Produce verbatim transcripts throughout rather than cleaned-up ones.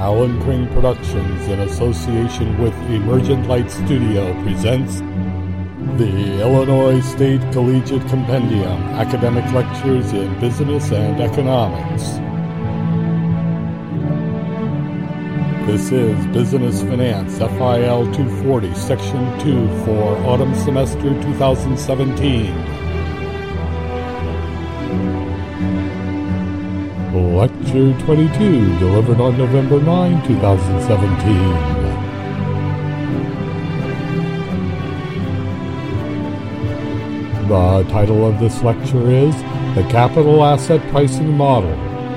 Alan Pring Productions, in association with Emergent Light Studio, presents the Illinois State Collegiate Compendium, Academic Lectures in Business and Economics. This is Business Finance, F I L two forty, Section two for Autumn Semester twenty seventeen. Lecture twenty-two, delivered on November ninth, twenty seventeen. The title of this lecture is The Capital Asset Pricing Model.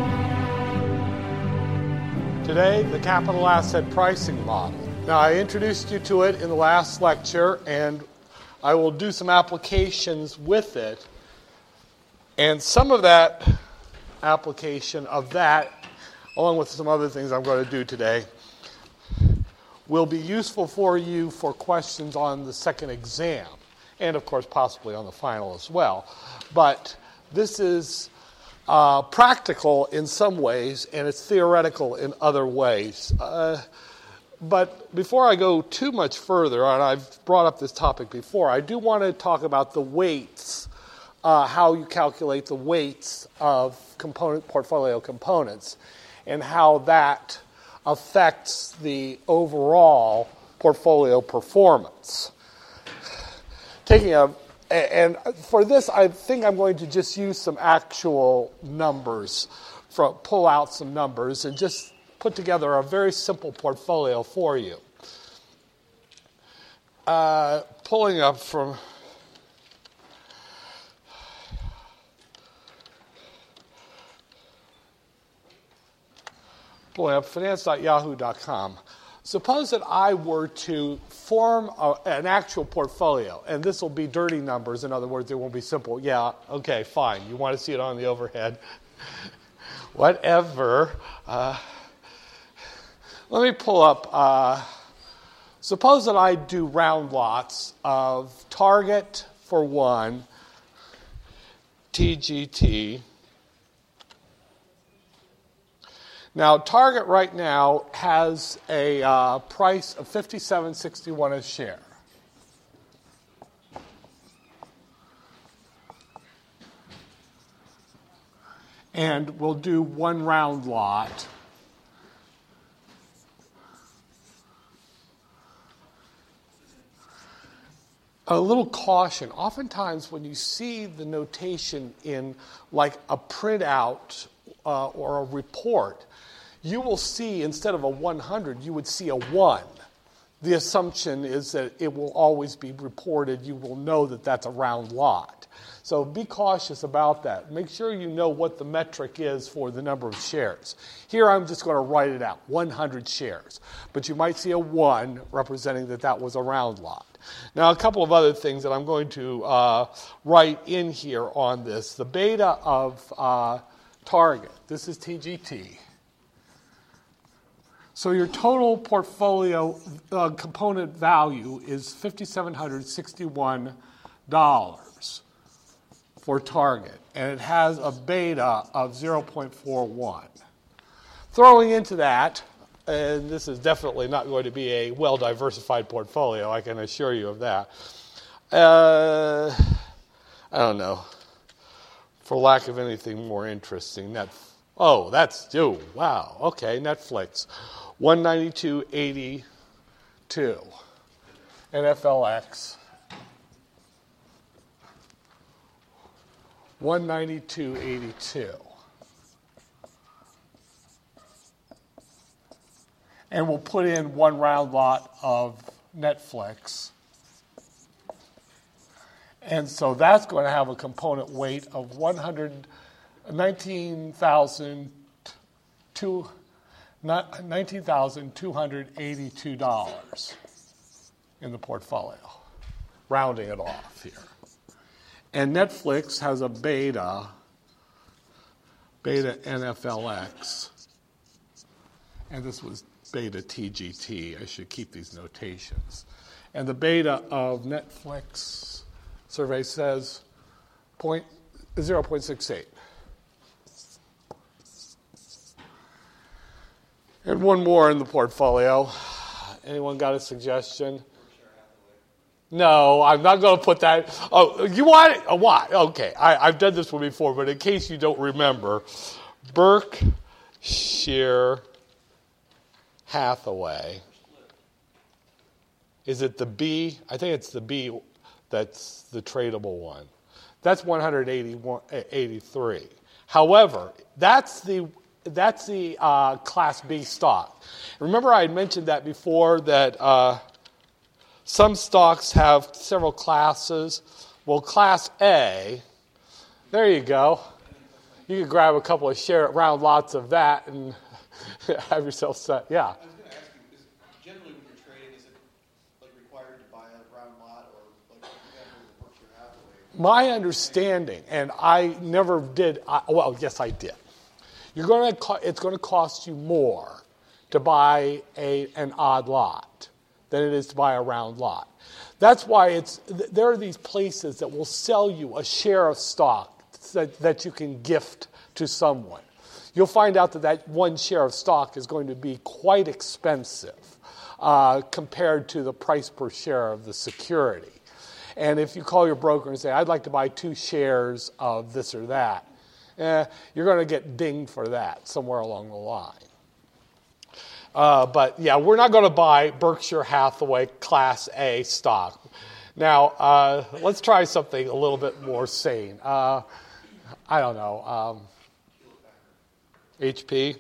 Today, the Capital Asset Pricing Model. Now, I introduced you to it in the last lecture, and I will do some applications with it. And some of that application of that, along with some other things I'm going to do today, will be useful for you for questions on the second exam, and of course possibly on the final as well. But this is uh, practical in some ways, and it's theoretical in other ways. Uh, but before I go too much further, and I've brought up this topic before, I do want to talk about the weights, uh, how you calculate the weights of component portfolio components, and how that affects the overall portfolio performance. Taking a, and for this, I think I'm going to just use some actual numbers, from, pull out some numbers, and just put together a very simple portfolio for you. Uh, pulling up from pulling up finance dot yahoo dot com. Suppose that I were to form a, an actual portfolio, and this will be dirty numbers. In other words, it won't be simple. Yeah, okay, fine. You want to see it on the overhead. Whatever. Uh, let me pull up. Uh, suppose that I do round lots of Target for one, T G T. Now, Target right now has a uh, price of fifty-seven sixty-one a share. And we'll do one round lot. A little caution. Oftentimes when you see the notation in like a printout uh, or a report, you will see, instead of a one hundred, you would see a one. The assumption is that it will always be reported. You will know that that's a round lot. So be cautious about that. Make sure you know what the metric is for the number of shares. Here I'm just going to write it out, one hundred shares. But you might see a one representing that that was a round lot. Now, a couple of other things that I'm going to uh, write in here on this. The beta of uh, Target. This is T G T. So your total portfolio uh, component value is five thousand seven hundred sixty-one dollars for Target, and it has a beta of zero point four one. Throwing into that, and this is definitely not going to be a well-diversified portfolio, I can assure you of that. Uh, I don't know. For lack of anything more interesting, net, oh, that's, oh, wow, okay, Netflix. one ninety-two eighty-two, N F L X, one ninety-two eighty-two. And we'll put in one round lot of Netflix. And so that's going to have a component weight of one hundred nineteen thousand two hundred eighty-two dollars in the portfolio, rounding it off here. And Netflix has a beta, beta N F L X, and this was beta T G T. I should keep these notations. And the beta of Netflix survey says zero point six eight. And one more in the portfolio. Anyone got a suggestion? No, I'm not going to put that. Oh, you want it? Oh, why? Okay, I, I've done this one before, but in case you don't remember, Berkshire Hathaway. Is it the B? I think it's the B that's the tradable one. That's one hundred eighty-three. However, that's the that's the uh, Class B stock. Remember I had mentioned that before, that uh, some stocks have several classes. Well, Class A, there you go. You could grab a couple of share round lots of that and have yourself set. Yeah. I was going to ask you, is generally when you're trading, is it like required to buy a round lot, or like with Berkshire Hathaway? My understanding, and I never did. I, well, yes, I did. You're going to. It's going to cost you more to buy a an odd lot than it is to buy a round lot. That's why it's. There are these places that will sell you a share of stock that, that you can gift to someone. You'll find out that that one share of stock is going to be quite expensive uh, compared to the price per share of the security. And if you call your broker and say, I'd like to buy two shares of this or that, eh, you're going to get dinged for that somewhere along the line. Uh, but yeah, we're not going to buy Berkshire Hathaway Class A stock. Now, uh, let's try something a little bit more sane. Uh, I don't know. Um, H P.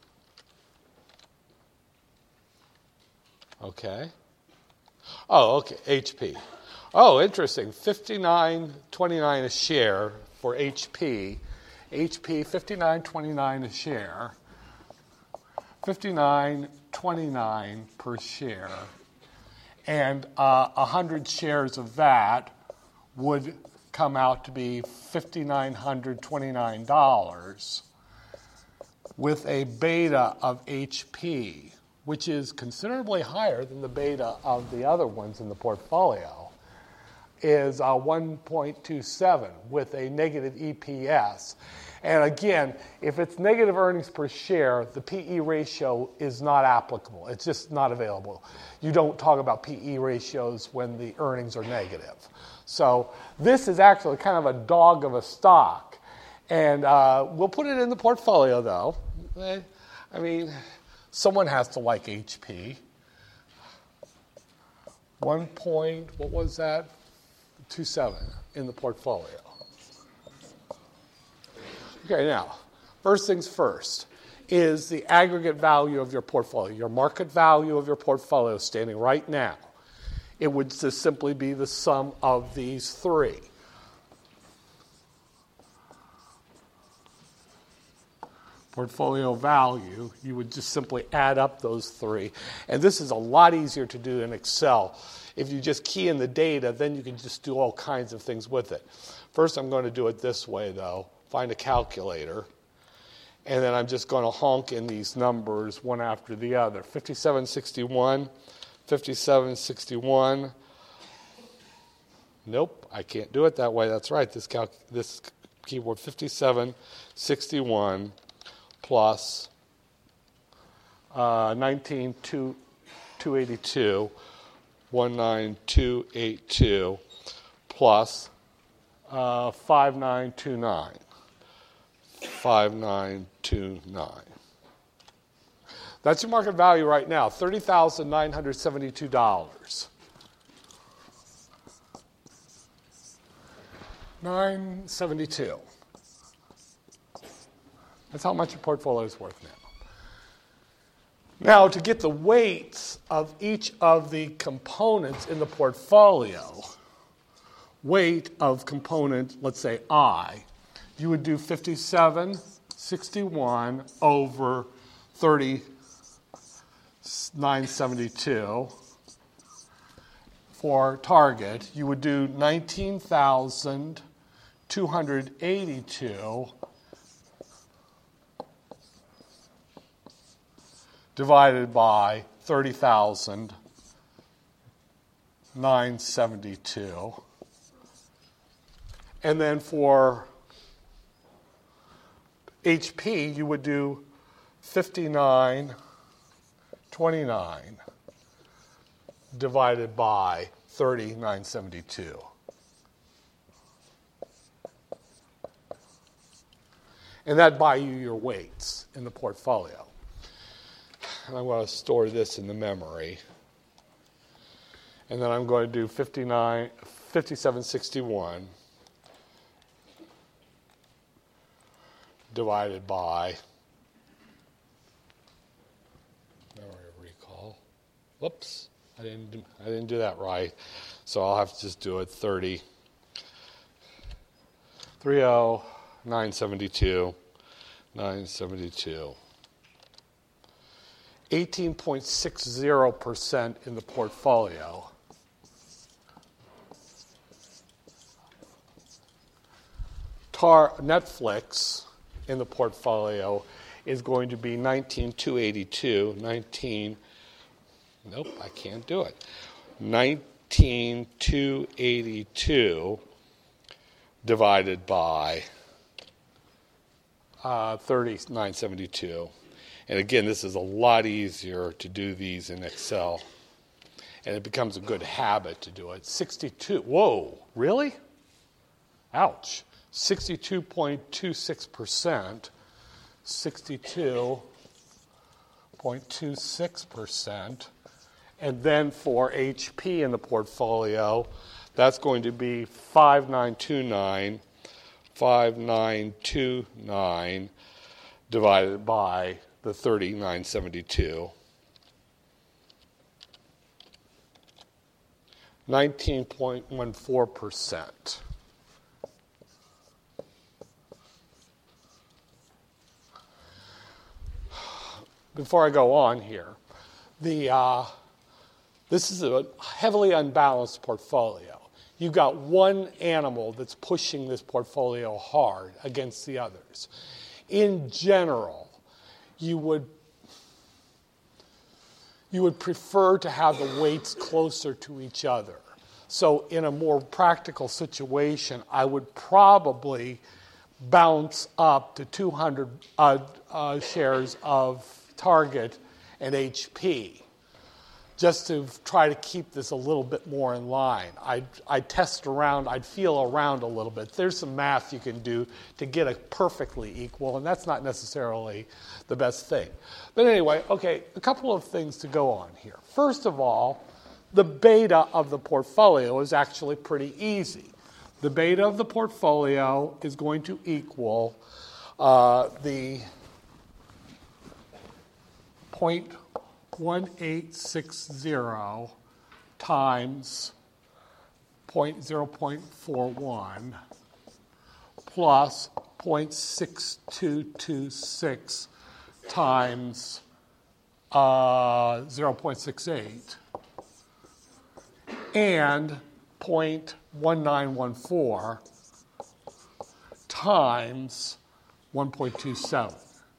Okay. Oh, okay. H P. Oh, interesting. fifty-nine twenty-nine a share for H P. H P fifty-nine twenty-nine a share. fifty-nine twenty-nine per share. And uh, one hundred shares of that would come out to be five thousand nine hundred twenty-nine dollars with a beta of H P, which is considerably higher than the beta of the other ones in the portfolio, is uh, one point two seven with a negative E P S. And again, if it's negative earnings per share, the P E ratio is not applicable. It's just not available. You don't talk about P E ratios when the earnings are negative. So this is actually kind of a dog of a stock. And uh, we'll put it in the portfolio, though. I mean, someone has to like H P. One point, what was that? two seven in the portfolio. Okay, now, first things first is the aggregate value of your portfolio, your market value of your portfolio standing right now. It would just simply be the sum of these three. Portfolio value, you would just simply add up those three. And this is a lot easier to do in Excel. If you just key in the data, then you can just do all kinds of things with it. First, I'm going to do it this way, though. Find a calculator. And then I'm just going to honk in these numbers one after the other. fifty-seven sixty-one, fifty-seven sixty-one. Nope, I can't do it that way. That's right. This, cal- this keyboard, fifty-seven sixty-one. Plus uh, nineteen two eighty-two, one nine two eighty-two, plus uh, five nine two nine, five nine two nine. That's your market value right now, thirty thousand nine hundred seventy-two dollars. nine seventy-two. That's how much your portfolio is worth now. Now, to get the weights of each of the components in the portfolio, weight of component, let's say I, you would do fifty-seven sixty-one over thirty-nine seventy-two. For target, you would do nineteen thousand two hundred eighty-two divided by thirty thousand nine hundred seventy-two. And then for H P, you would do fifty-nine twenty-nine divided by thirty, nine seventy-two. And that buy you your weights in the portfolio. And I'm going to store this in the memory. And then I'm going to do fifty-nine, fifty-seven sixty-one divided by memory recall. Whoops, I didn't do, I didn't do that right. So I'll have to just do it thirty, thirty, nine seventy-two, nine seventy-two. eighteen point six zero percent in the portfolio. Tar Netflix in the portfolio is going to be nineteen thousand two hundred eighty-two. nineteen, nope, I can't do it. nineteen thousand two hundred eighty-two divided by uh, thirty-nine seventy-two. And again, this is a lot easier to do these in Excel. And it becomes a good habit to do it. sixty-two, whoa, really? Ouch. sixty-two point two six percent. sixty-two point two six percent. And then for H P in the portfolio, that's going to be five nine two nine, five nine two nine divided by the thirty-nine seventy-two. nineteen point one four percent. Before I go on here, the uh, this is a heavily unbalanced portfolio. You've got one animal that's pushing this portfolio hard against the others. In general, you would you would prefer to have the weights closer to each other. So in a more practical situation, I would probably bounce up to two hundred uh, uh, shares of Target and H P just to try to keep this a little bit more in line. I'd, I'd test around, I'd feel around a little bit. There's some math you can do to get it perfectly equal, and that's not necessarily the best thing. But anyway, okay, a couple of things to go on here. First of all, the beta of the portfolio is actually pretty easy. The beta of the portfolio is going to equal uh, the zero point one eight six zero times zero point four one plus zero point six two two six times uh, zero point six eight and zero point one nine one four times one point two seven.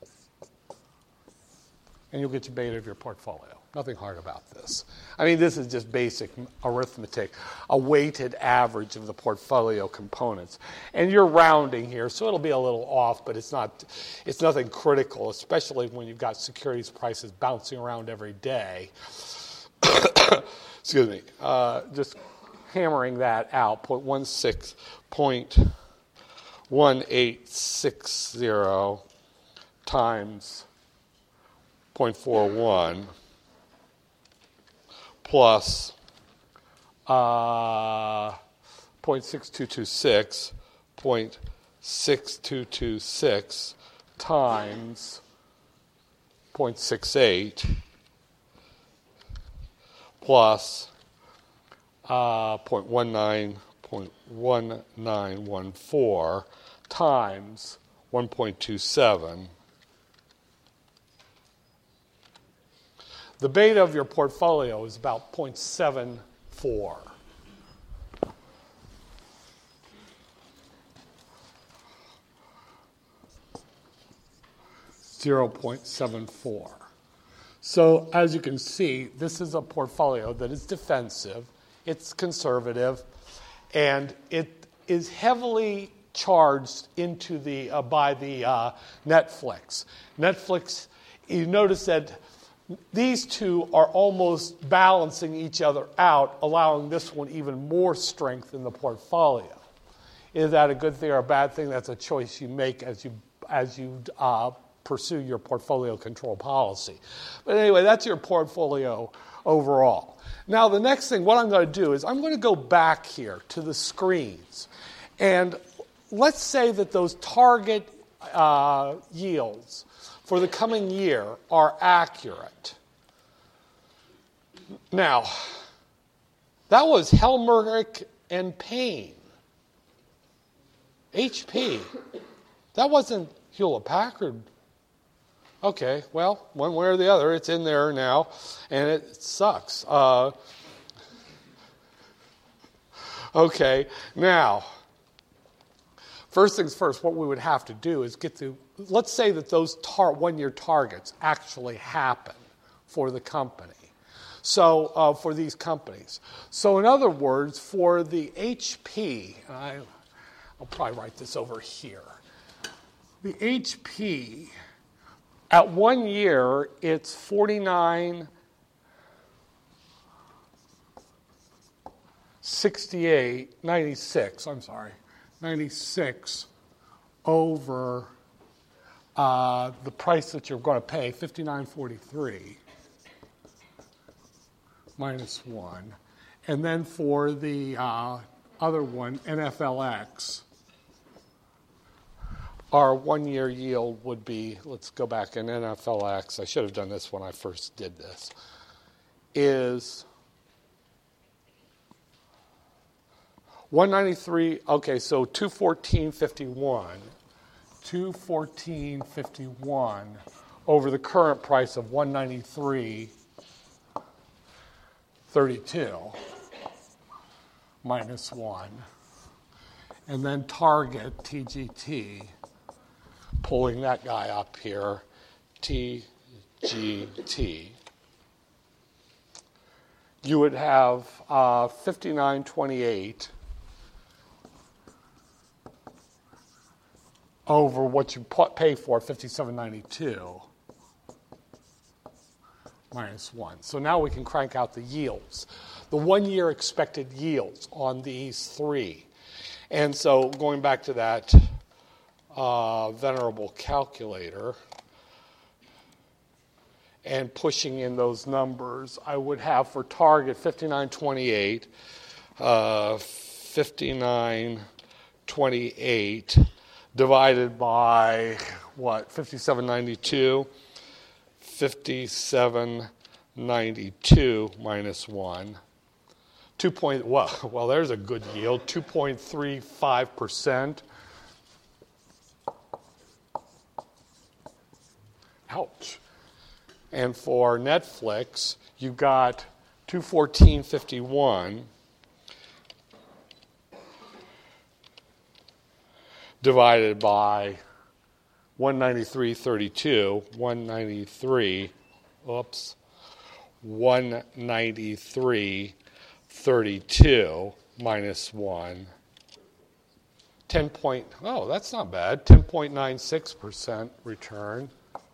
And you'll get your beta of your portfolio. Nothing hard about this. I mean, this is just basic arithmetic, a weighted average of the portfolio components. And you're rounding here, so it'll be a little off, but it's not, it's nothing critical, especially when you've got securities prices bouncing around every day. Excuse me. Uh, just hammering that out, zero point one six, zero point one eight six zero times zero point four one plus uh, zero point six two two six, zero point six two two six times zero point six eight plus uh, zero point one nine, zero point one nine one four times one point two seven. The beta of your portfolio is about zero point seven four. zero point seven four. So as you can see, this is a portfolio that is defensive, it's conservative, and it is heavily charged into the uh, by the uh, Netflix. Netflix, you notice that these two are almost balancing each other out, allowing this one even more strength in the portfolio. Is that a good thing or a bad thing? That's a choice you make as you as you uh, pursue your portfolio control policy. But anyway, that's your portfolio overall. Now, the next thing, what I'm going to do is I'm going to go back here to the screens. And let's say that those target uh, yields for the coming year are accurate. Now, that was Helmerich and Payne. H P. That wasn't Hewlett-Packard. Okay, well, one way or the other, it's in there now, and it sucks. Uh, okay, now, first things first, what we would have to do is get to, let's say that those tar- one-year targets actually happen for the company. So, uh, for these companies. So, in other words, for the H P, and I, I'll probably write this over here. The H P, at one year, it's forty-nine sixty-eight, ninety-six, I'm sorry, ninety-six over uh, the price that you're going to pay, fifty-nine forty-three minus one. And then for the uh, other one, N F L X, our one-year yield would be, let's go back in N F L X, I should have done this when I first did this, is one ninety-three, okay, so two fourteen fifty-one, two fourteen fifty-one over the current price of one ninety-three thirty-two minus one. And then target, T G T, pulling that guy up here, T G T. You would have uh, fifty-nine twenty-eight over what you pay for, fifty-seven ninety-two minus one. So now we can crank out the yields, the one-year expected yields on these three. And so going back to that uh, venerable calculator and pushing in those numbers, I would have for target fifty-nine twenty-eight, uh, fifty-nine twenty-eight divided by what, fifty-seven ninety-two? fifty-seven ninety-two minus one. Two point, well, well, there's a good yield, two point three five percent. Ouch. And for Netflix, you got two fourteen fifty-one divided by one ninety-three thirty-two, one ninety-three, oops, one ninety-three thirty-two minus one, ten point, oh, that's not bad, ten point nine six percent return.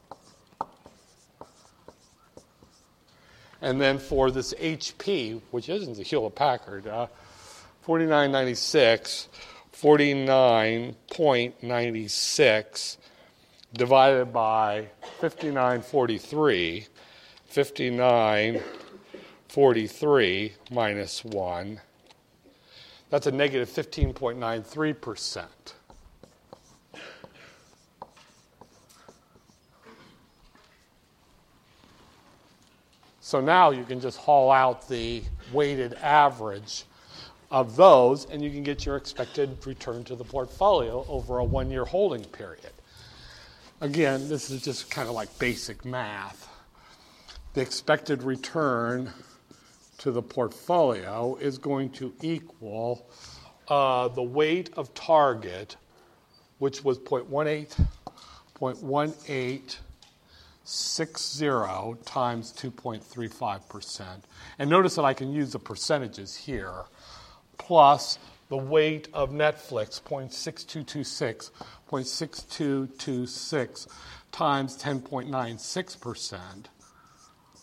And then for this H P, which isn't the Hewlett-Packard, uh, forty-nine ninety-six, forty-nine point nine six divided by fifty-nine forty-three, fifty-nine forty-three minus one. That's a negative fifteen point nine three percent. So now you can just haul out the weighted average of those, and you can get your expected return to the portfolio over a one-year holding period. Again, this is just kind of like basic math. The expected return to the portfolio is going to equal uh, the weight of target, which was zero point one eight, zero point one eight six zero times two point three five percent. And notice that I can use the percentages here, plus the weight of Netflix, zero point six two two six, zero point six two two six times ten point nine six percent,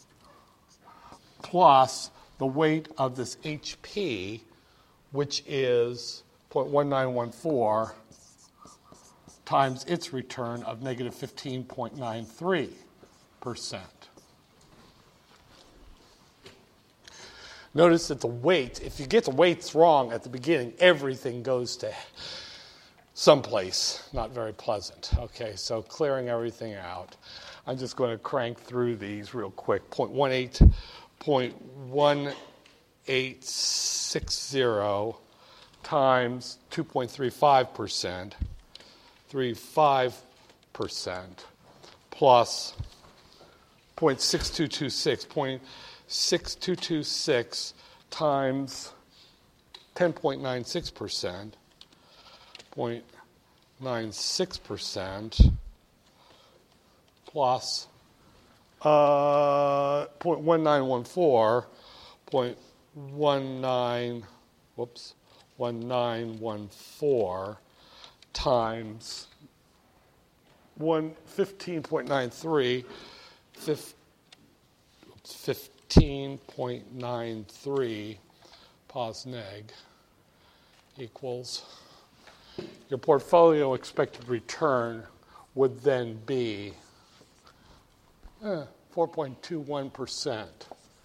plus the weight of this H P, which is zero point one nine one four, times its return of negative fifteen point nine three percent. Notice that the weight, if you get the weights wrong at the beginning, everything goes to someplace not very pleasant. Okay, so clearing everything out. I'm just going to crank through these real quick. zero point one eight, zero point one eight six zero times two point three five percent, thirty-five percent, plus zero point six two two six, zero point six two two six times ten point nine six percent, zero point nine six percent, plus uh, zero point one nine one four, zero point one nine, whoops, one nine one four times one fifteen point nine three, fifteen point nine three pos neg equals, your portfolio expected return would then be eh, four point two one percent.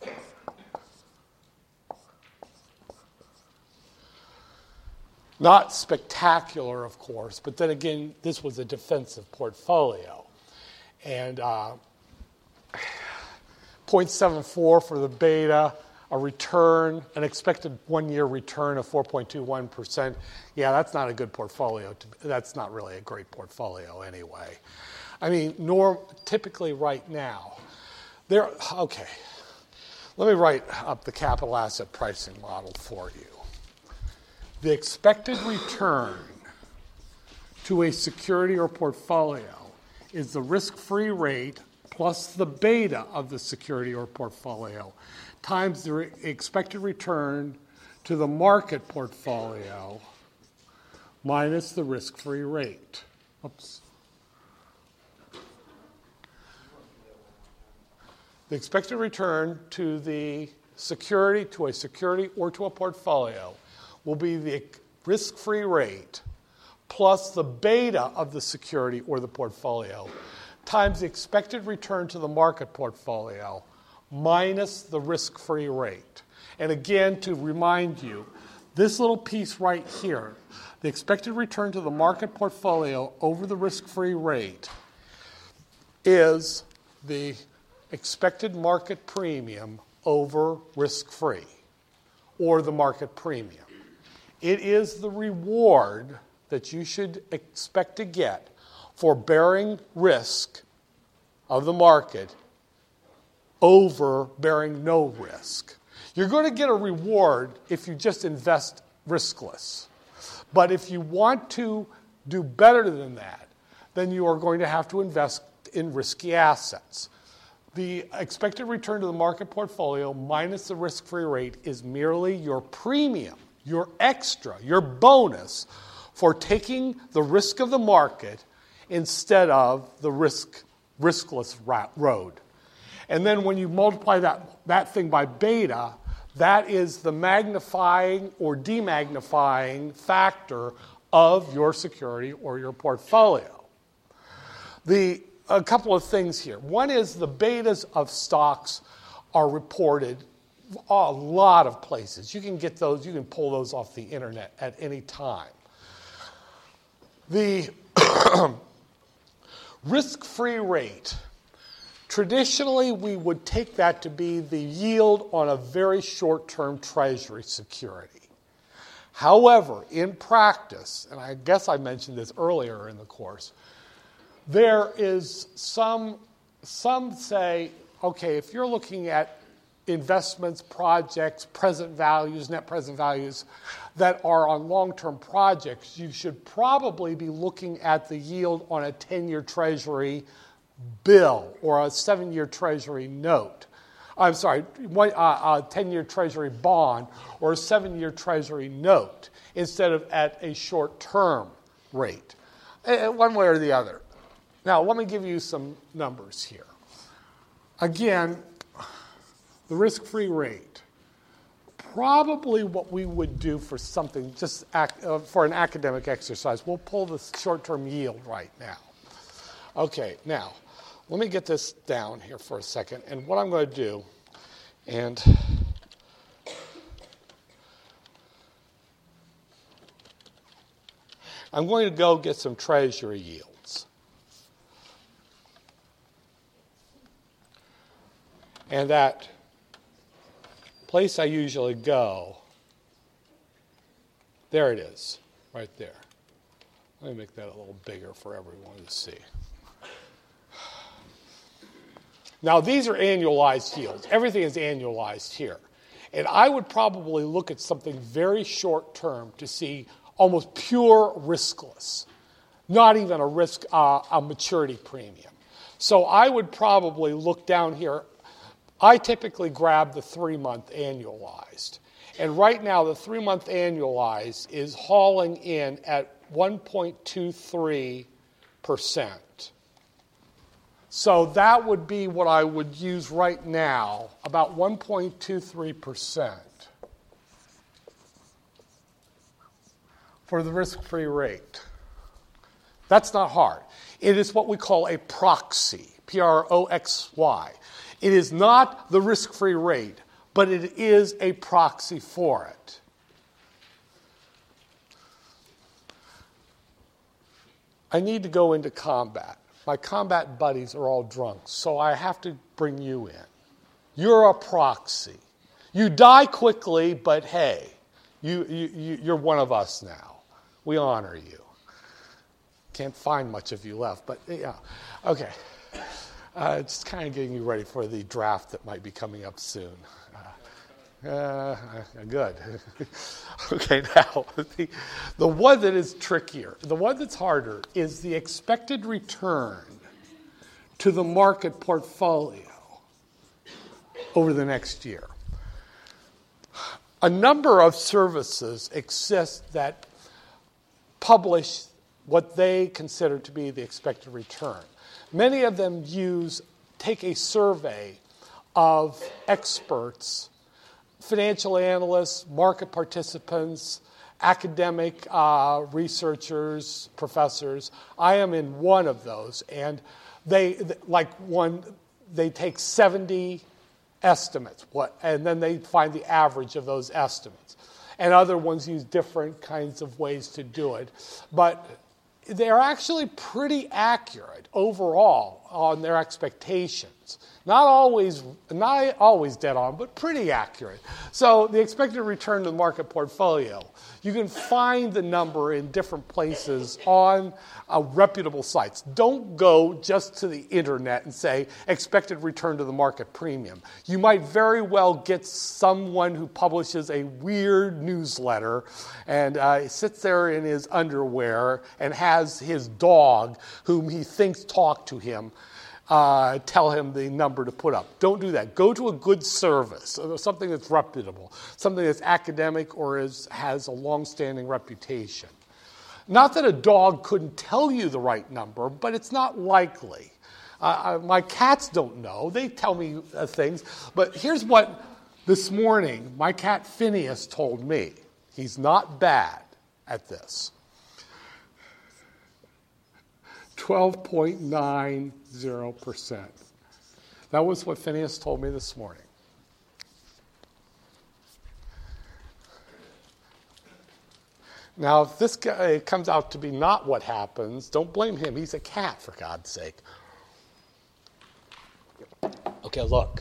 Not spectacular, of course, but then again, this was a defensive portfolio. And uh, zero point seven four for the beta, a return, an expected one-year return of four point two one percent. Yeah, that's not a good portfolio. To, that's not really a great portfolio anyway. I mean, norm, typically right now, there, okay, let me write up the capital asset pricing model for you. The expected return to a security or portfolio is the risk-free rate plus the beta of the security or portfolio times the re- expected return to the market portfolio minus the risk-free rate. Oops. The expected return to the security, to a security or to a portfolio will be the risk-free rate plus the beta of the security or the portfolio times the expected return to the market portfolio minus the risk-free rate. And again, to remind you, this little piece right here, the expected return to the market portfolio over the risk-free rate, is the expected market premium over risk-free, or the market premium. It is the reward that you should expect to get for bearing risk of the market over bearing no risk. You're going to get a reward if you just invest riskless. But if you want to do better than that, then you are going to have to invest in risky assets. The expected return to the market portfolio minus the risk-free rate is merely your premium, your extra, your bonus for taking the risk of the market instead of the risk, riskless road. And then when you multiply that, that thing by beta, that is the magnifying or demagnifying factor of your security or your portfolio. The, a couple of things here. One is the betas of stocks are reported a lot of places. You can get those, you can pull those off the internet at any time. The risk-free rate, traditionally we would take that to be the yield on a very short-term treasury security. However, in practice, and I guess I mentioned this earlier in the course, there is some, some say, okay, if you're looking at investments, projects, present values, net present values that are on long-term projects, you should probably be looking at the yield on a ten-year Treasury bill or a seven-year Treasury note. I'm sorry, one, uh, a ten-year Treasury bond or a seven-year Treasury note instead of at a short-term rate, uh, one way or the other. Now, let me give you some numbers here. Again, the risk-free rate. Probably what we would do for something, just act, uh, for an academic exercise, we'll pull the short-term yield right now. Okay, now, let me get this down here for a second. And what I'm going to do, and I'm going to go get some Treasury yields. And that place I usually go, there it is, right there. Let me make that a little bigger for everyone to see. Now, these are annualized yields. Everything is annualized here. And I would probably look at something very short term to see almost pure riskless, not even a risk, uh, a maturity premium. So I would probably look down here. I typically grab the three-month annualized. And right now, the three-month annualized is hauling in at one point two three percent. So that would be what I would use right now, about one point two three percent for the risk-free rate. That's not hard. It is what we call a proxy, P R O X Y. It is not the risk-free rate, but it is a proxy for it. I need to go into combat. My combat buddies are all drunk, so I have to bring you in. You're a proxy. You die quickly, but hey, you, you, you're one of us now. We honor you. Can't find much of you left, but yeah. Okay. Uh, just kind of getting you ready for the draft that might be coming up soon. Uh, uh, good. Okay, now, the, the one that is trickier, the one that's harder is the expected return to the market portfolio over the next year. A number of services exist that publish what they consider to be the expected return. Many of them use, take a survey of experts, financial analysts, market participants, academic uh, researchers, professors. I am in one of those, and they, like one, they take seventy estimates, what, and then they find the average of those estimates. And other ones use different kinds of ways to do it. But they're actually pretty accurate overall on their expectations. Not always, not always dead on, but pretty accurate. So the expected return to the market portfolio, you can find the number in different places on uh, reputable sites. Don't go just to the internet and say expected return to the market premium. You might very well get someone who publishes a weird newsletter and uh, sits there in his underwear and has his dog, whom he thinks talk to him, Uh, tell him the number to put up. Don't do that. Go to a good service, something that's reputable, something that's academic or is, has a long-standing reputation. Not that a dog couldn't tell you the right number, but it's not likely. Uh, my cats don't know. They tell me uh, things. But here's what this morning my cat Phineas told me. He's not bad at this. twelve point nine zero percent. That was what Phineas told me this morning. Now, if this guy comes out to be not what happens, don't blame him. He's a cat, for God's sake. Okay, look.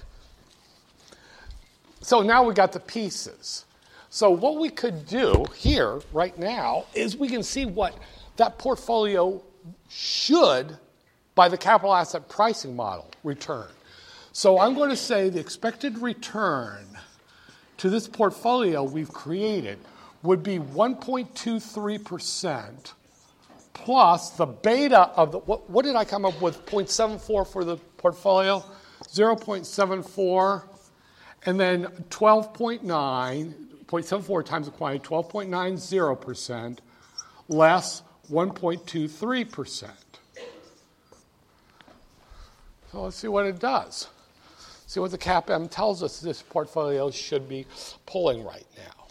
So now we got the pieces. So what we could do here right now is we can see what that portfolio should, by the capital asset pricing model, return. So I'm going to say the expected return to this portfolio we've created would be one point two three percent plus the beta of the, what, what did I come up with, zero point seven four for the portfolio? zero point seven four, and then twelve point nine, zero point seven four times the quantity, twelve point nine zero percent, less one point two three percent. So let's see what it does. See what the C A P M tells us this portfolio should be pulling right now.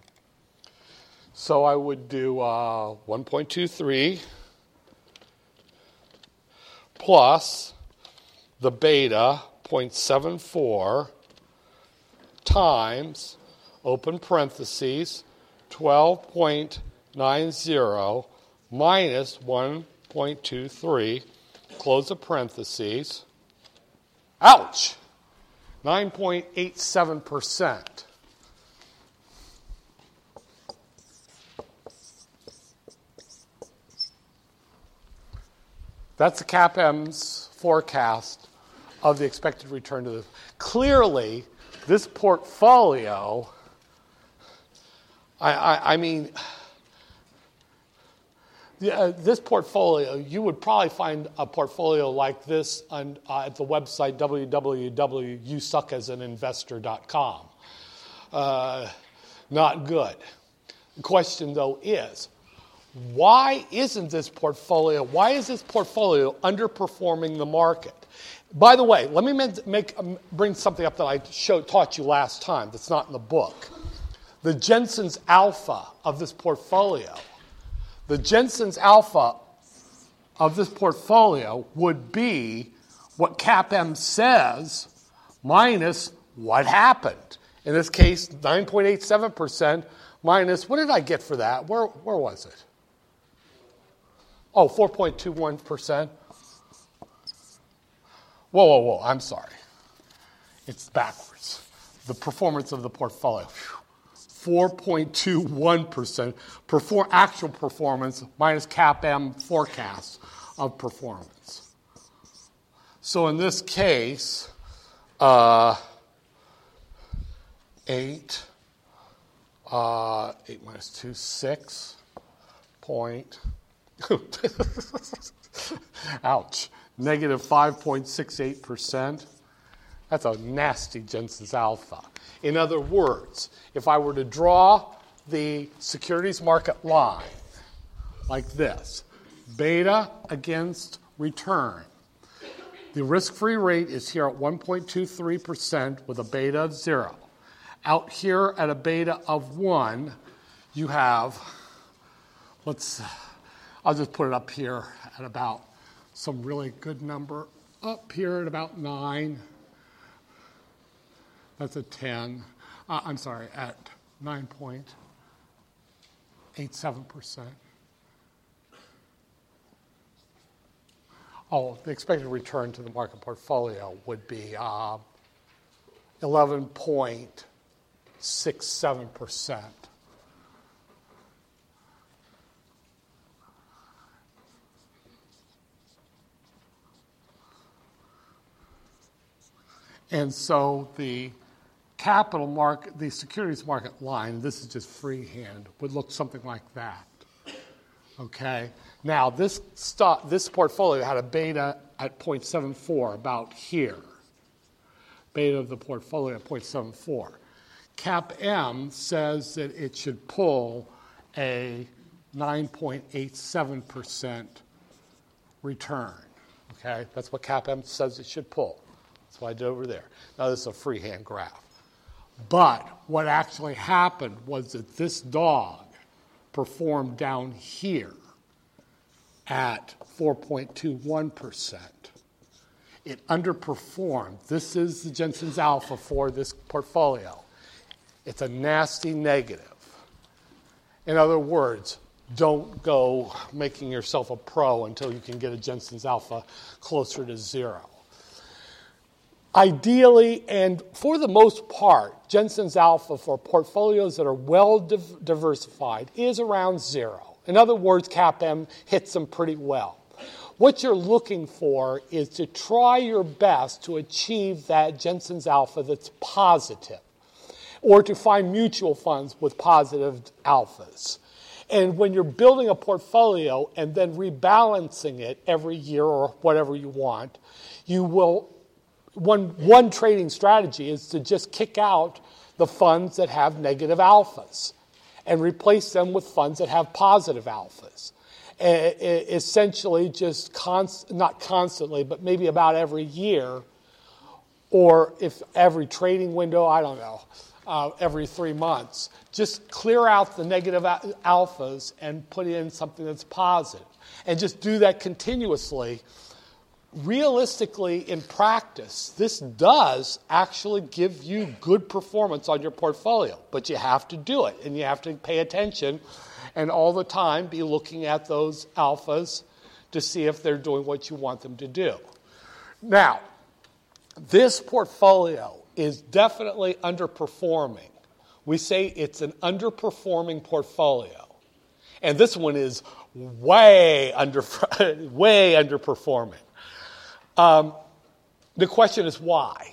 So I would do uh, one point two three plus the beta zero point seven four times, open parentheses, twelve point nine zero minus one point two three, close the parentheses. Ouch! nine point eight seven percent. That's the C A P M's forecast of the expected return to the. Clearly, this portfolio, I, I, I mean, uh, this portfolio, you would probably find a portfolio like this on, uh, at the website w w w dot you suck as an investor dot com. Uh, not good. The question, though, is, why isn't this portfolio, why is this portfolio underperforming the market? By the way, let me make, um, bring something up that I showed, taught you last time that's not in the book. The Jensen's alpha of this portfolio. The Jensen's alpha of this portfolio would be what C A P M says minus what happened. In this case, nine point eight seven percent minus, what did I get for that? Where, where was it? Oh, four point two one percent. Whoa, whoa, whoa, I'm sorry. It's backwards. The performance of the portfolio. four point two one percent perform, actual performance minus C A P M forecast of performance. So in this case, uh, eight, uh, eight minus two, six point, ouch, negative five point six eight percent. That's a nasty Jensen's alpha. In other words, if I were to draw the securities market line like this, beta against return, the risk-free rate is here at one point two three percent with a beta of zero. Out here at a beta of one, you have, let's, I'll just put it up here at about some really good number. Up here at about nine. That's a ten. Uh, I'm sorry, at nine point eight seven percent. Oh, the expected return to the market portfolio would be uh, eleven point six seven percent. And so the capital market, the securities market line, this is just freehand, would look something like that. Okay? Now, this stock, this portfolio had a beta at zero point seven four, about here. Beta of the portfolio at zero point seven four. C A P M says that it should pull a nine point eight seven percent return. Okay? That's what C A P M says it should pull. That's what I did over there. Now, this is a freehand graph. But what actually happened was that this dog performed down here at four point two one percent. It underperformed. This is the Jensen's alpha for this portfolio. It's a nasty negative. In other words, don't go making yourself a pro until you can get a Jensen's alpha closer to zero. Ideally, and for the most part, Jensen's alpha for portfolios that are well div- diversified is around zero. In other words, C A P M hits them pretty well. What you're looking for is to try your best to achieve that Jensen's alpha that's positive, or to find mutual funds with positive alphas. And when you're building a portfolio and then rebalancing it every year or whatever you want, you will One, one trading strategy is to just kick out the funds that have negative alphas and replace them with funds that have positive alphas. E- essentially just, const, not constantly, but maybe about every year or if every trading window, I don't know, uh, every three months, just clear out the negative alphas and put in something that's positive. And just do that continuously. Realistically, in practice, this does actually give you good performance on your portfolio, but you have to do it, and you have to pay attention and all the time be looking at those alphas to see if they're doing what you want them to do. Now, this portfolio is definitely underperforming. We say it's an underperforming portfolio, and this one is way under, way underperforming. Um, the question is why?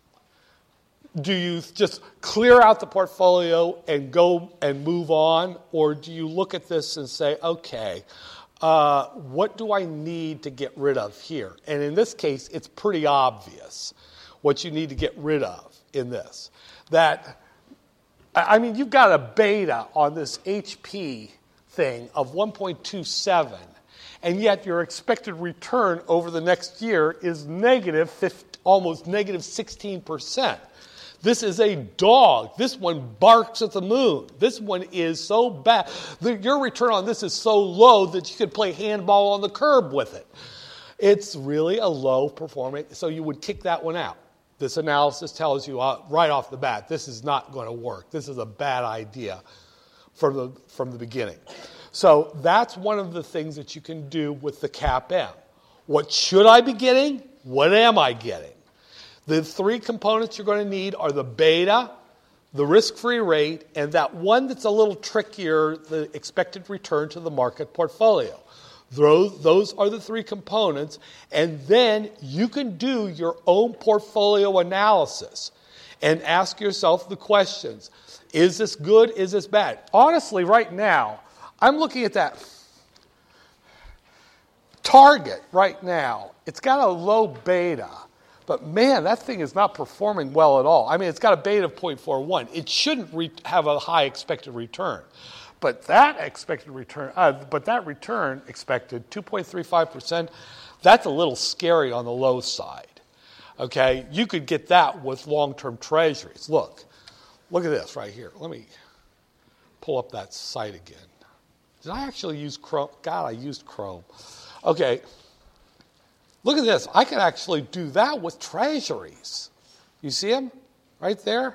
Do you just clear out the portfolio and go and move on? Or do you look at this and say, okay, uh, what do I need to get rid of here? And in this case, it's pretty obvious what you need to get rid of in this. That, I mean, you've got a beta on this H P thing of one point two seven. And yet your expected return over the next year is negative, fifty, almost negative sixteen percent. This is a dog. This one barks at the moon. This one is so bad. The, your return on this is so low that you could play handball on the curb with it. It's really a low performing, so you would kick that one out. This analysis tells you uh, right off the bat, this is not going to work. This is a bad idea from the, from the beginning. So that's one of the things that you can do with the CAPM. What should I be getting? What am I getting? The three components you're going to need are the beta, the risk-free rate, and that one that's a little trickier, the expected return to the market portfolio. Those, those are the three components, and then you can do your own portfolio analysis and ask yourself the questions. Is this good? Is this bad? Honestly, right now, I'm looking at that Target right now. It's got a low beta, but man, that thing is not performing well at all. I mean, it's got a beta of zero point four one. It shouldn't re- have a high expected return, but that expected return, uh, but that return expected two point three five percent. That's a little scary on the low side. Okay, you could get that with long-term treasuries. Look, look at this right here. Let me pull up that site again. Did I actually use Chrome? God, I used Chrome. Okay. Look at this. I can actually do that with treasuries. You see them right there?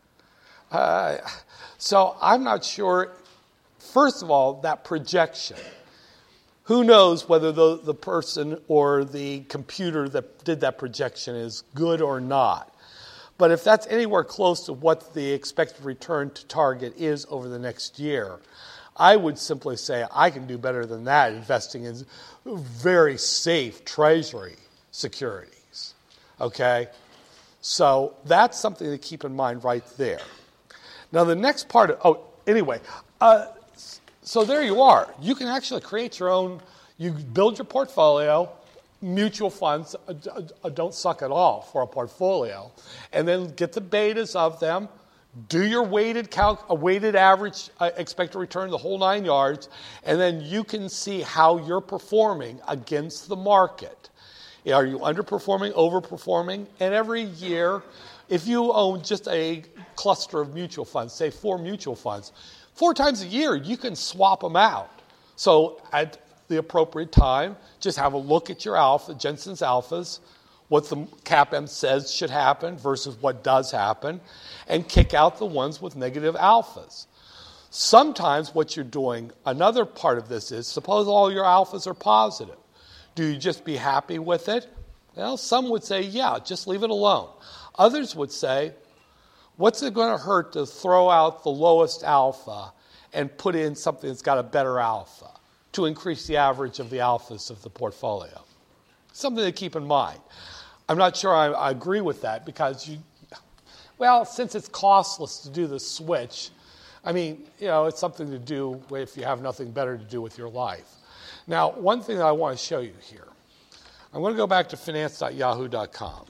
Uh, so I'm not sure. First of all, that projection. Who knows whether the, the person or the computer that did that projection is good or not. But if that's anywhere close to what the expected return to target is over the next year, I would simply say I can do better than that investing in very safe treasury securities. Okay? So that's something to keep in mind right there. Now the next part of, oh, anyway, uh, so there you are. You can actually create your own, you build your portfolio. Mutual funds uh, uh, don't suck at all for a portfolio. And then get the betas of them. Do your weighted calc, a weighted average uh, expected return, the whole nine yards, and then you can see how you're performing against the market. Are you underperforming, overperforming? And every year, if you own just a cluster of mutual funds, say four mutual funds, four times a year you can swap them out. So at the appropriate time, just have a look at your alpha, Jensen's alphas, what the CAPM says should happen versus what does happen, and kick out the ones with negative alphas. Sometimes what you're doing, another part of this is, suppose all your alphas are positive. Do you just be happy with it? Well, some would say, yeah, just leave it alone. Others would say, what's it going to hurt to throw out the lowest alpha and put in something that's got a better alpha to increase the average of the alphas of the portfolio? Something to keep in mind. I'm not sure I, I agree with that because you, well, since it's costless to do the switch, I mean, you know, it's something to do if you have nothing better to do with your life. Now, one thing that I want to show you here, I'm going to go back to finance dot yahoo dot com.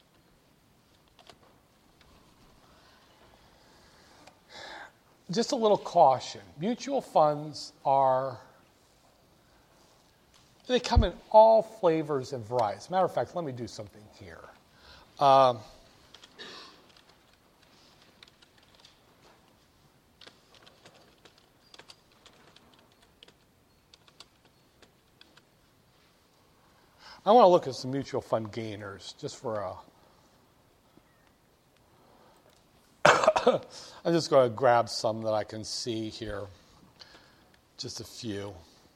Just a little caution. Mutual funds are, they come in all flavors and varieties. As a matter of fact, let me do something here. Um, I want to look at some mutual fund gainers just for a... I'm just going to grab some that I can see here. Just a few.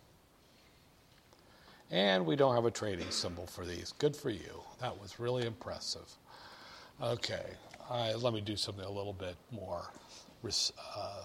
And we don't have a trading symbol for these. Good for you. That was really impressive. Okay. Uh, let me do something a little bit more... Uh,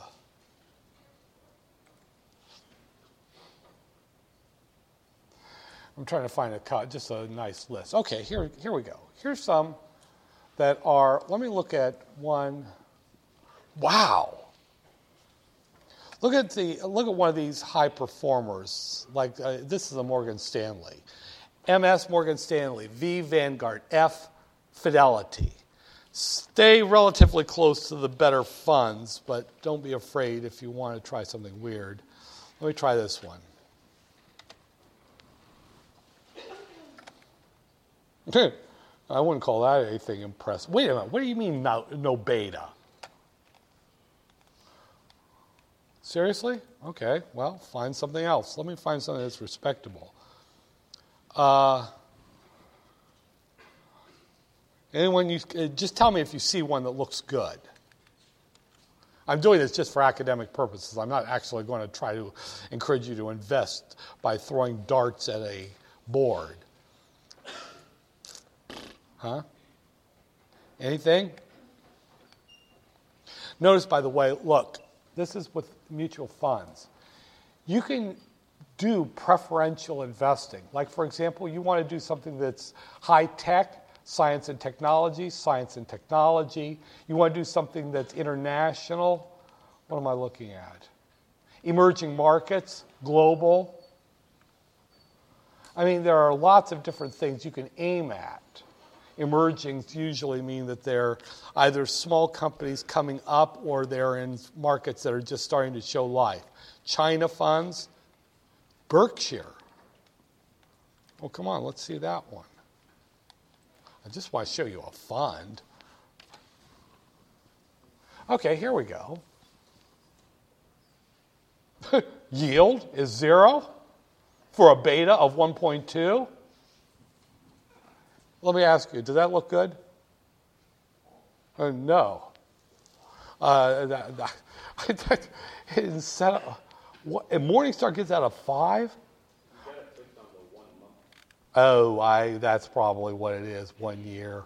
I'm trying to find a just a nice list. Okay, here, here we go. Here's some that are, let me look at one. Wow. Look at the look at one of these high performers. Like uh, this is a Morgan Stanley. M S Morgan Stanley, V Vanguard, F Fidelity. Stay relatively close to the better funds, but don't be afraid if you want to try something weird. Let me try this one. I wouldn't call that anything impressive. Wait a minute. What do you mean no, no beta? Seriously? Okay. Well, find something else. Let me find something that's respectable. Uh, anyone? You just tell me if you see one that looks good. I'm doing this just for academic purposes. I'm not actually going to try to encourage you to invest by throwing darts at a board. Huh? Anything? Notice, by the way, look, this is with mutual funds. You can do preferential investing. Like, for example, you want to do something that's high-tech, science and technology, science and technology. You want to do something that's international. What am I looking at? Emerging markets, global. I mean, there are lots of different things you can aim at. Emergings usually mean that they're either small companies coming up or they're in markets that are just starting to show life. China funds, Berkshire. Oh, come on, let's see that one. I just want to show you a fund. Okay, here we go. Yield is zero for a beta of one point two. Let me ask you, does that look good? Uh, no. Uh, that, that, instead of, what, and Morningstar gives that a five? You got to click on the one month. Oh, I. That's probably what it is. One year.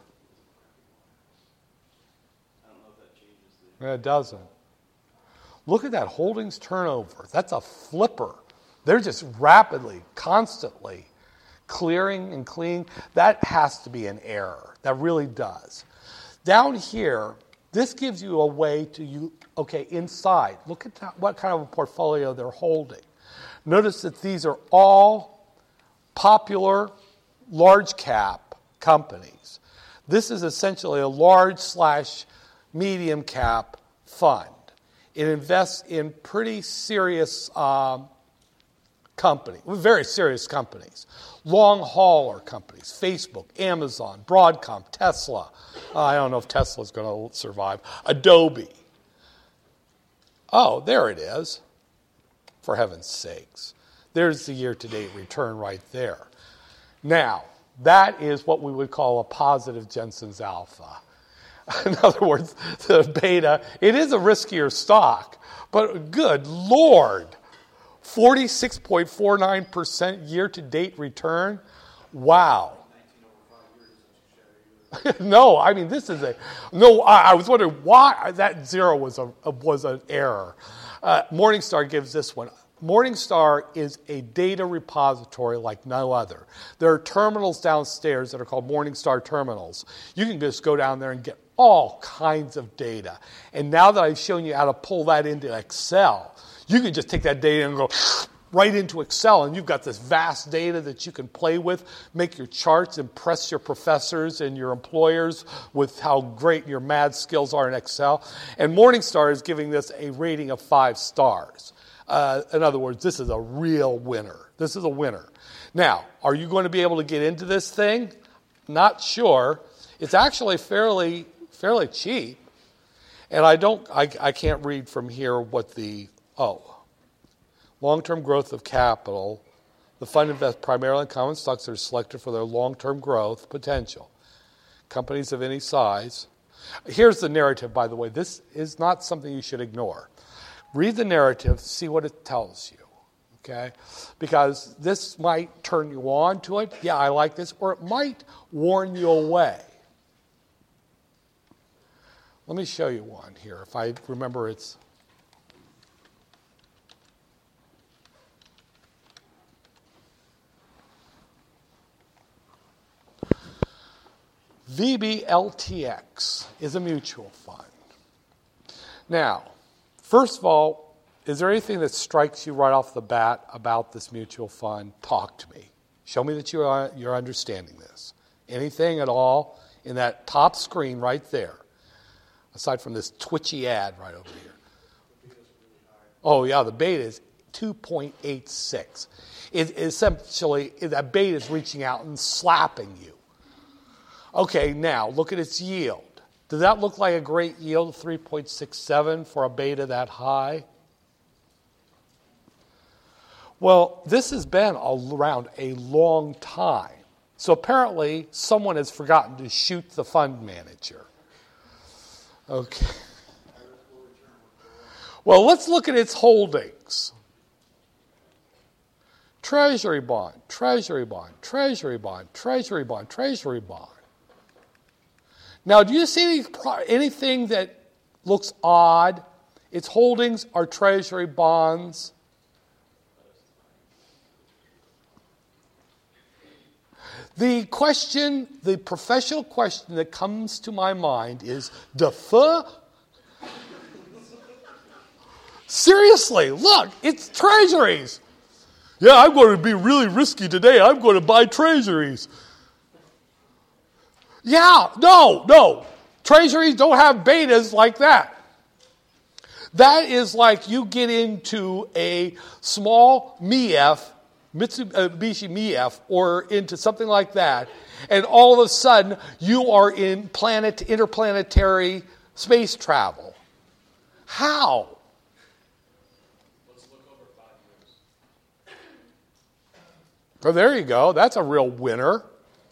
I don't know if that changes the. It doesn't. Look at that holdings turnover. That's a flipper. They're just rapidly, constantly clearing and cleaning. That has to be an error. That really does. Down here, this gives you a way to, you. okay, inside, look at that, what kind of a portfolio they're holding. Notice that these are all popular large cap companies. This is essentially a large slash medium cap fund. It invests in pretty serious um, companies, very serious companies. Long hauler companies, Facebook, Amazon, Broadcom, Tesla. Uh, I don't know if Tesla's going to survive. Adobe. Oh, there it is. For heaven's sakes. There's the year-to-date return right there. Now, that is what we would call a positive Jensen's alpha. In other words, the beta, it is a riskier stock, but good Lord, forty-six point four nine percent year-to-date return? Wow. No, I mean, this is a, no, I, I was wondering why that zero was a, a was an error. Uh, Morningstar gives this one. Morningstar is a data repository like no other. There are terminals downstairs that are called Morningstar terminals. You can just go down there and get all kinds of data. And now that I've shown you how to pull that into Excel, you can just take that data and go right into Excel, and you've got this vast data that you can play with, make your charts, impress your professors and your employers with how great your math skills are in Excel. And Morningstar is giving this a rating of five stars. Uh, in other words, this is a real winner. This is a winner. Now, are you going to be able to get into this thing? Not sure. It's actually fairly fairly cheap. And I don't I, I can't read from here what the oh long-term growth of capital, The fund invests primarily in common stocks that are selected for their long-term growth potential. Companies of any size. Here's the narrative, by the way. This is not something you should ignore. Read the narrative, see what it tells you, okay? Because this might turn you on to it. Yeah, I like this. Or it might warn you away. Let me show you one here. If I remember, it's... V B L T X is a mutual fund. Now, first of all, is there anything that strikes you right off the bat about this mutual fund? Talk to me. Show me that you are, you're understanding this. Anything at all in that top screen right there, aside from this twitchy ad right over here? Oh, yeah, the beta is two point eight six. It, essentially, that beta is reaching out and slapping you. Okay, now look at its yield. Does that look like a great yield, three point six seven for a beta that high? Well, this has been around a long time. So apparently someone has forgotten to shoot the fund manager. Okay. Well, let's look at its holdings. Treasury bond, treasury bond, treasury bond, treasury bond, treasury bond. Now, do you see any, anything that looks odd? Its holdings are treasury bonds. The question, the professional question that comes to my mind is, the fuh? Seriously, look, it's treasuries. Yeah, I'm going to be really risky today. I'm going to buy treasuries. Yeah, no, no. Treasuries don't have betas like that. That is like you get into a small M I F, Mitsubishi M I F, or into something like that, and all of a sudden you are in planet interplanetary space travel. How? Let's look over five years. Oh, there you go. That's a real winner.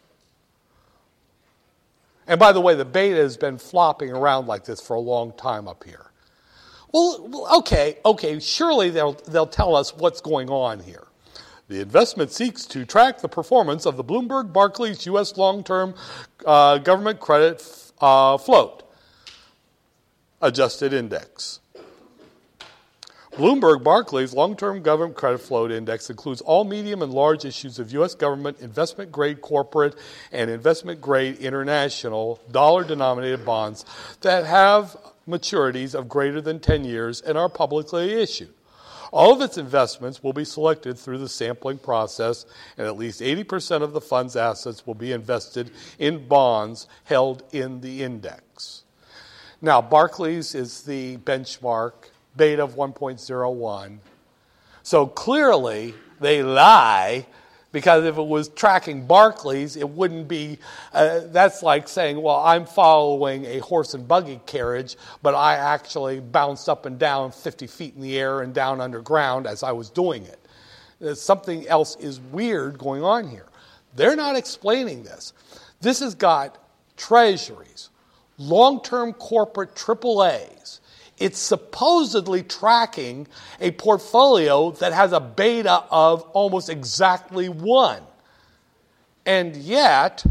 And by the way, the beta has been flopping around like this for a long time up here. Well, okay, okay, surely they'll, they'll tell us what's going on here. The investment seeks to track the performance of the Bloomberg Barclays U S long-term uh, government credit uh, float adjusted index. Bloomberg Barclays long-term government credit float index includes all medium and large issues of U S government investment-grade corporate and investment-grade international dollar-denominated bonds that have maturities of greater than ten years and are publicly issued. All of its investments will be selected through the sampling process, and at least eighty percent of the fund's assets will be invested in bonds held in the index. Now, Barclays is the benchmark, beta of one point zero one. So clearly they lie, because if it was tracking Barclays, it wouldn't be, uh, that's like saying, well, I'm following a horse and buggy carriage, but I actually bounced up and down fifty feet in the air and down underground as I was doing it. There's something else is weird going on here. They're not explaining this. This has got treasuries, long-term corporate triple A's. It's supposedly tracking a portfolio that has a beta of almost exactly one. And yet,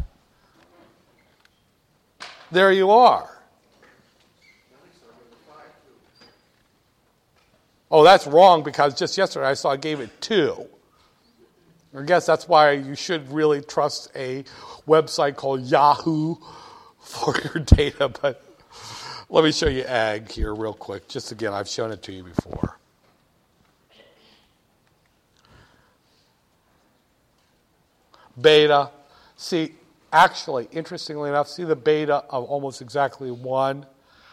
there you are. Oh, that's wrong, because just yesterday I saw I gave it two. I guess that's why you should really trust a website called Yahoo for your data, but let me show you ag here real quick. Just again, I've shown it to you before. Beta. See, actually, interestingly enough, see the beta of almost exactly one?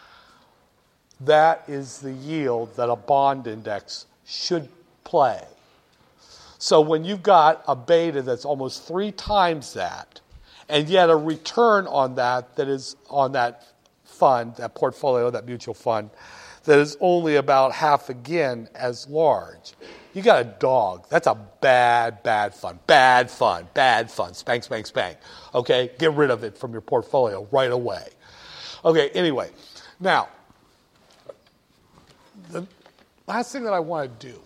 That is the yield that a bond index should play. So when you've got a beta that's almost three times that, and yet a return on that that is on that fund, that portfolio, that mutual fund, that is only about half again as large. You got a dog. That's a bad, bad fund. Bad fund. Bad fund. Spank, spank, spank. Okay? Get rid of it from your portfolio right away. Okay, anyway. Now, the last thing that I want to do.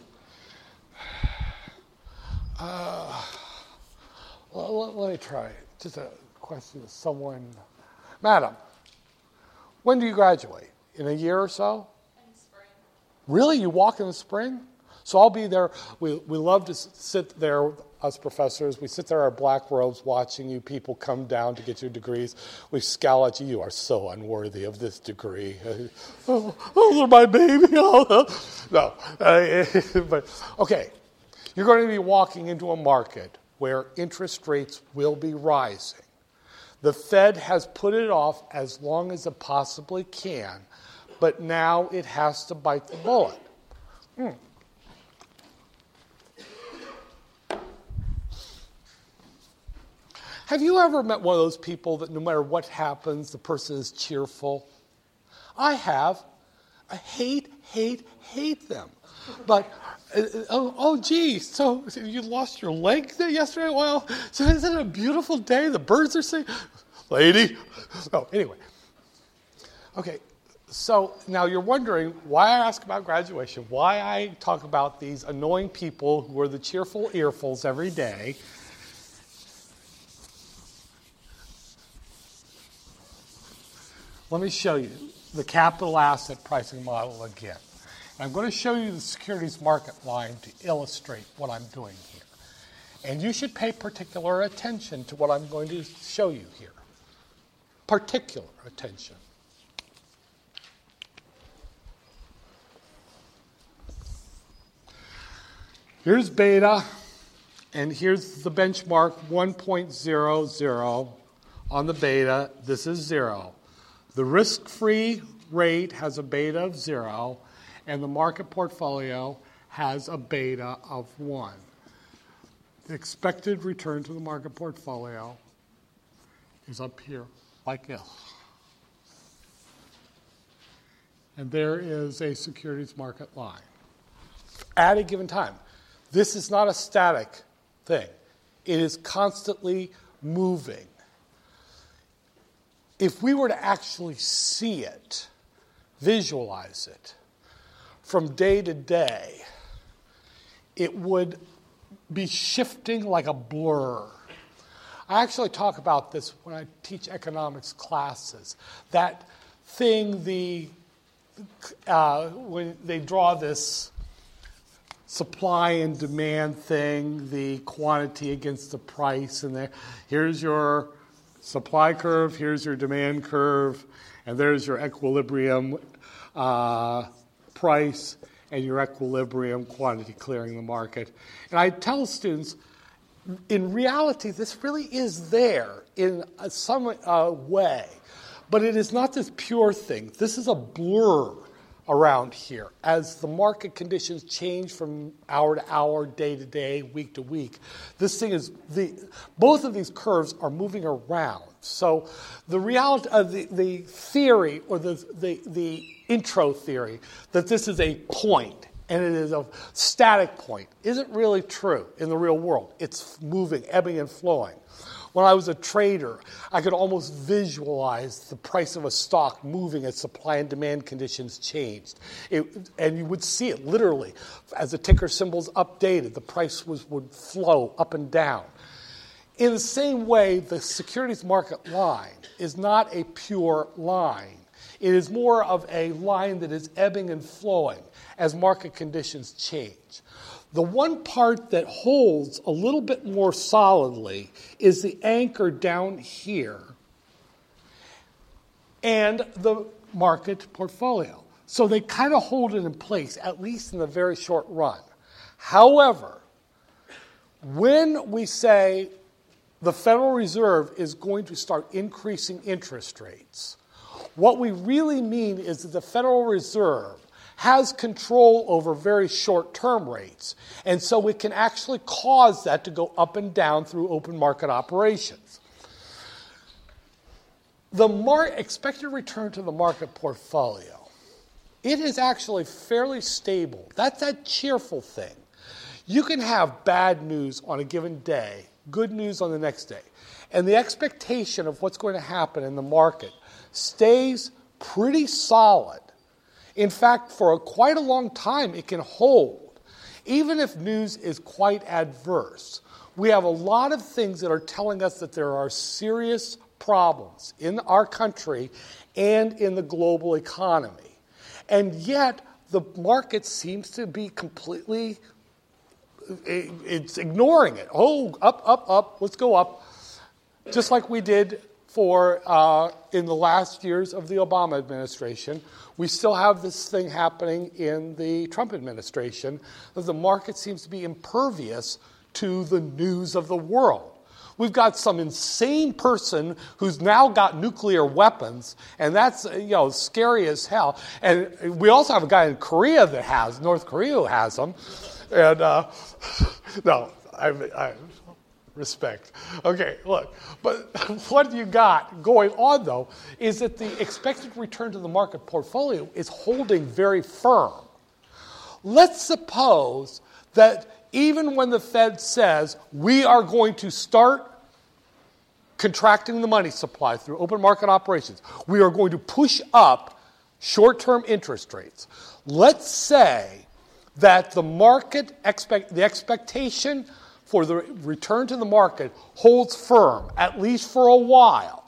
Uh, let, let me try. Just a question to someone. Madam, when do you graduate? In a year or so? In spring. Really? You walk in the spring? So I'll be there. We we love to sit there, us professors. We sit there in our black robes watching you people come down to get your degrees. We scowl at you. You are so unworthy of this degree. Oh, those are my baby. No. But, okay. You're going to be walking into a market where interest rates will be rising. The Fed has put it off as long as it possibly can, but now it has to bite the bullet. Hmm. Have you ever met one of those people that no matter what happens, the person is cheerful? I have. I hate, hate, hate them. But, uh, oh, oh, gee, so you lost your leg there yesterday? Well, so isn't it a beautiful day? The birds are singing. Lady. Oh, anyway. Okay, so now you're wondering why I ask about graduation, why I talk about these annoying people who are the cheerful earfuls every day. Let me show you the capital asset pricing model again. I'm going to show you the securities market line to illustrate what I'm doing here. And you should pay particular attention to what I'm going to show you here. Particular attention. Here's beta, and here's the benchmark one point zero zero on the beta. This is zero. The risk-free rate has a beta of zero, and the market portfolio has a beta of one. The expected return to the market portfolio is up here, like this. And there is a securities market line. At a given time. This is not a static thing. It is constantly moving. If we were to actually see it, visualize it, from day to day, it would be shifting like a blur. I actually talk about this when I teach economics classes. That thing, the uh, when they draw this supply and demand thing, the quantity against the price, and there, here's your supply curve, here's your demand curve, and there's your equilibrium uh, price and your equilibrium quantity clearing the market. And I tell students, in reality, this really is there in some uh, way, but it is not this pure thing. This is a blur around here. As the market conditions change from hour to hour, day to day, week to week, this thing is, the both of these curves are moving around. So the reality of uh, the, the theory or the, the, the intro theory that this is a point and it is a static point isn't really true in the real world. It's moving, ebbing and flowing. When I was a trader, I could almost visualize the price of a stock moving as supply and demand conditions changed. It, and you would see it literally. As the ticker symbols updated, the price was, would flow up and down. In the same way, the securities market line is not a pure line. It is more of a line that is ebbing and flowing as market conditions change. The one part that holds a little bit more solidly is the anchor down here and the market portfolio. So they kind of hold it in place, at least in the very short run. However, when we say the Federal Reserve is going to start increasing interest rates, what we really mean is that the Federal Reserve has control over very short-term rates, and so it can actually cause that to go up and down through open market operations. The mar- expected return to the market portfolio it is actually fairly stable. That's that cheerful thing. You can have bad news on a given day, good news on the next day, and the expectation of what's going to happen in the market stays pretty solid. In fact, for a, quite a long time, it can hold, even if news is quite adverse. We have a lot of things that are telling us that there are serious problems in our country and in the global economy. And yet, the market seems to be completely, it's ignoring it. Oh, up, up, up, let's go up. Just like we did for uh, in the last years of the Obama administration. We still have this thing happening in the Trump administration, that the market seems to be impervious to the news of the world. We've got some insane person who's now got nuclear weapons, and that's, you know, scary as hell. And we also have a guy in Korea that has, North Korea who has them. And, uh, no, I, I respect. Okay, look. But what you got going on, though, is that the expected return to the market portfolio is holding very firm. Let's suppose that even when the Fed says we are going to start contracting the money supply through open market operations, we are going to push up short-term interest rates. Let's say that the market expect the expectation for the return to the market holds firm, at least for a while.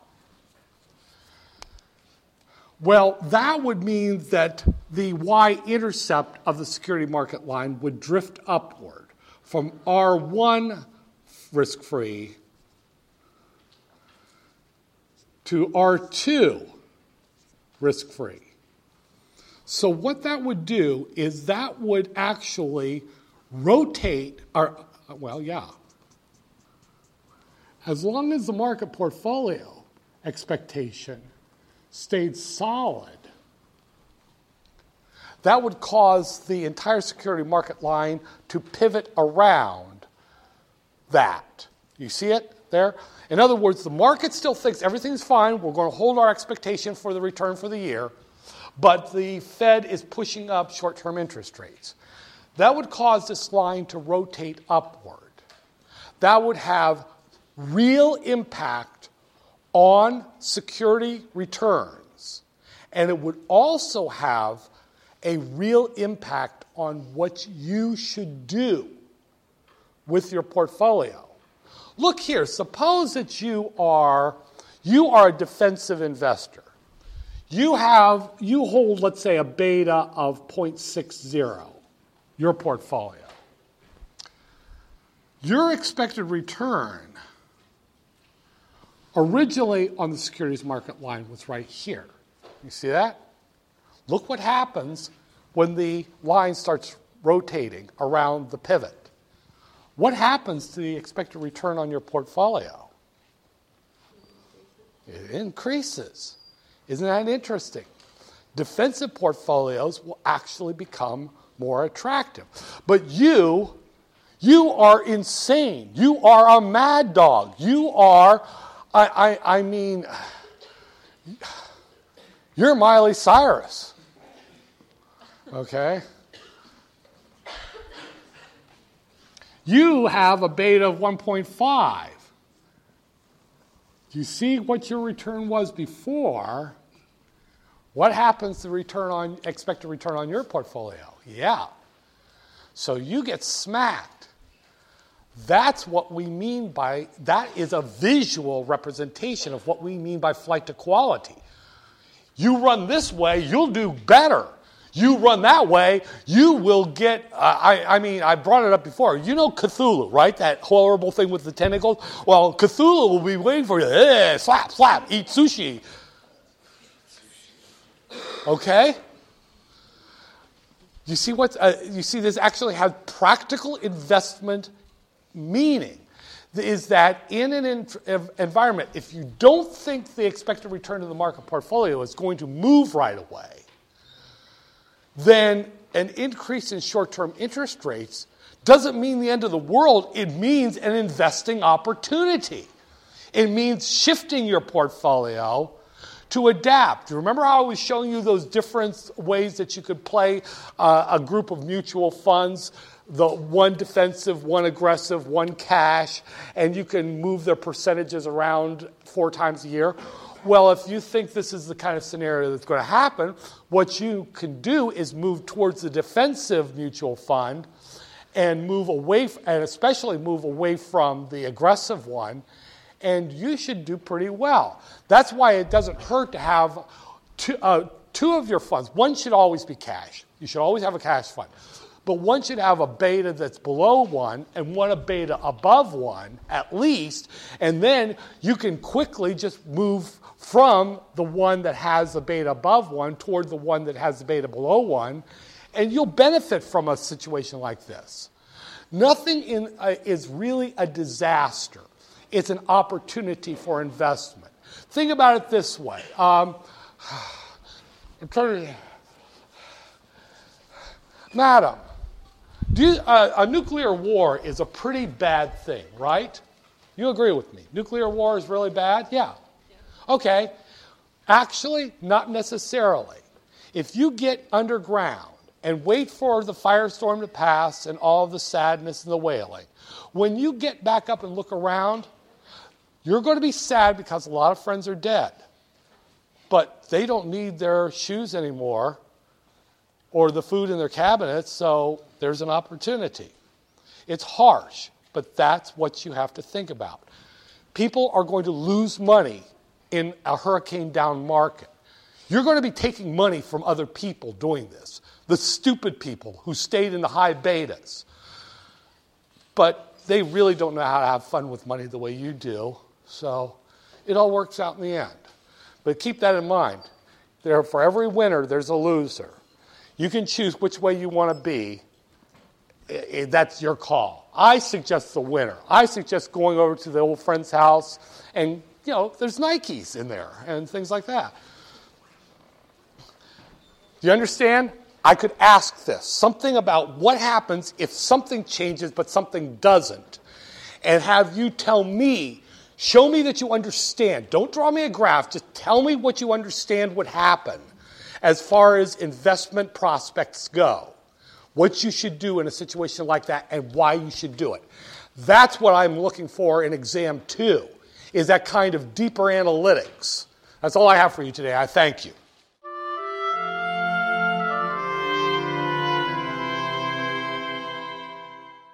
Well, that would mean that the y-intercept of the security market line would drift upward from R one risk-free to R two risk-free. So what that would do is that would actually rotate, or, well, yeah. As long as the market portfolio expectation stayed solid, that would cause the entire security market line to pivot around that. You see it there? In other words, the market still thinks everything's fine. We're going to hold our expectation for the return for the year. But the Fed is pushing up short-term interest rates. That would cause this line to rotate upward. That would have real impact on security returns. And it would also have a real impact on what you should do with your portfolio. Look here, suppose that you are you are a defensive investor. You have you hold, let's say, a beta of zero point six zero, your portfolio. Your expected return originally on the securities market line was right here. You see that? Look what happens when the line starts rotating around the pivot. What happens to the expected return on your portfolio? It increases. Isn't that interesting? Defensive portfolios will actually become more attractive. But you, you are insane. You are a mad dog. You are, I, I, I mean, you're Miley Cyrus. Okay? You have a beta of one point five. You see what your return was before. What happens to return on expected return on your portfolio? Yeah. So you get smacked. That's what we mean by, that is a visual representation of what we mean by flight to quality. You run this way, you'll do better. You run that way, you will get, uh, I, I mean, I brought it up before. You know Cthulhu, right? That horrible thing with the tentacles? Well, Cthulhu will be waiting for you. Eh, slap, slap, eat sushi. Okay? You see what, uh, you see this actually has practical investment meaning. Is that in an in- environment, if you don't think the expected return to the market portfolio is going to move right away, then an increase in short-term interest rates doesn't mean the end of the world. It means an investing opportunity. It means shifting your portfolio to adapt. Remember how I was showing you those different ways that you could play uh, a group of mutual funds? The one defensive, one aggressive, one cash, and you can move their percentages around four times a year. Well, if you think this is the kind of scenario that's going to happen, what you can do is move towards the defensive mutual fund and move away, and especially move away from the aggressive one, and you should do pretty well. That's why it doesn't hurt to have two, uh, two of your funds. One should always be cash. You should always have a cash fund. But one should have a beta that's below one and one a beta above one at least, and then you can quickly just move from the one that has the beta above one toward the one that has the beta below one, and you'll benefit from a situation like this. Nothing in, uh, is really a disaster. It's an opportunity for investment. Think about it this way. Um, I'm trying to, Madam, do you, uh, a nuclear war is a pretty bad thing, right? You agree with me? Nuclear war is really bad? Yeah. Okay. Actually, not necessarily. If you get underground and wait for the firestorm to pass and all the sadness and the wailing, when you get back up and look around, you're going to be sad because a lot of friends are dead. But they don't need their shoes anymore or the food in their cabinets, so there's an opportunity. It's harsh, but that's what you have to think about. People are going to lose money in a hurricane down market. You're going to be taking money from other people doing this, the stupid people who stayed in the high betas. But they really don't know how to have fun with money the way you do, so it all works out in the end. But keep that in mind. There, for every winner, there's a loser. You can choose which way you want to be. That's your call. I suggest the winner. I suggest going over to the old friend's house and, you know, there's Nikes in there and things like that. Do you understand? I could ask this. Something about what happens if something changes but something doesn't. And have you tell me, show me that you understand. Don't draw me a graph. Just tell me what you understand would happen as far as investment prospects go. What you should do in a situation like that and why you should do it. That's what I'm looking for in exam two, is that kind of deeper analytics. That's all I have for you today. I thank you.